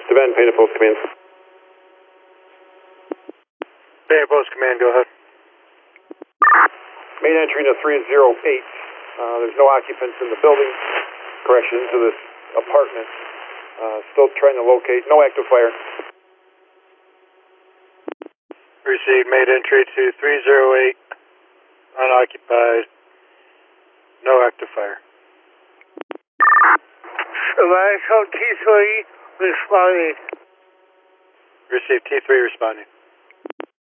Devon, Painted Post Command. Painted Post Command, go ahead. Main entry to 308. There's no occupants in the building. Correction, to this apartment. Still trying to locate. No active fire. Received. Made entry to 308. Unoccupied. No active fire. Marshal T3 responding. Received. T3 responding.